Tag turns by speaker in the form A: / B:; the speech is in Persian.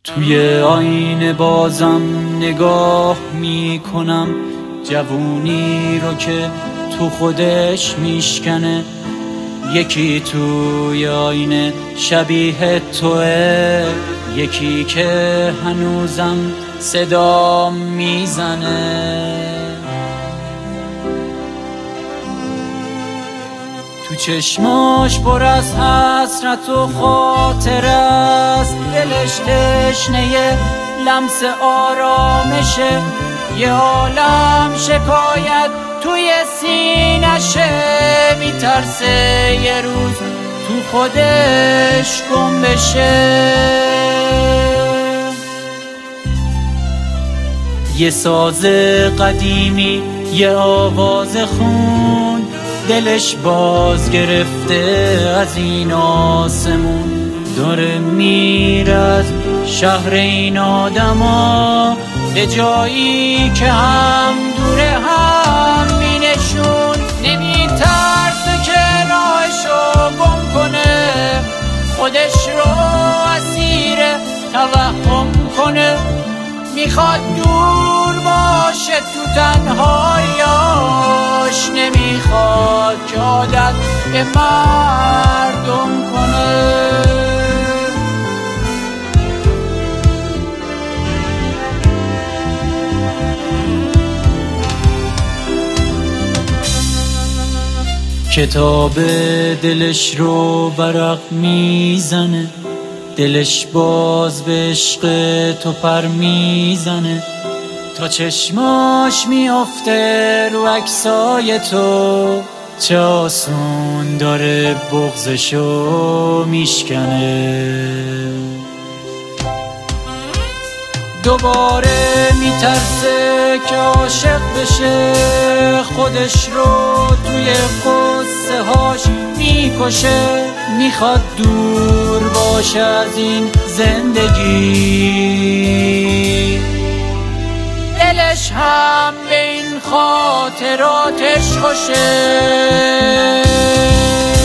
A: توی آینه بازم نگاه میکنم جوونی رو که تو خودش میشکنه. یکی توی آینه شبیه توه، یکی که هنوزم صدا میزنه. تو چشماش پر از حسرت و خاطر است، دلش تشنه لمس آرامشه. یه عالم شکایت توی سینشه، میترسه یه روز تو خودش گم بشه. یه ساز قدیمی، یه آواز خون، دلش باز گرفته از این آسمون. داره میره از شهر این آدما به جایی که هم دوره هم مینشون. نمیترسه که راهشو گم کنه، خودش رو اسیر توهم کنه. میخواد دور باشه تو تنهاییاش، نمیخواد که عادت به مردم کنه. کتاب دلش رو ورق میزنه، دلش باز به عشق تو پر میزنه. تا چشماش میافته رو عکسای تو، چه آسون داره بغضشو میشکنه. دوباره میترسه که عاشق بشه، خودش رو توی قصه هاش میکشه. میخواد دور باشه از این زندگی، دلش هم به این خاطراتش خوشه.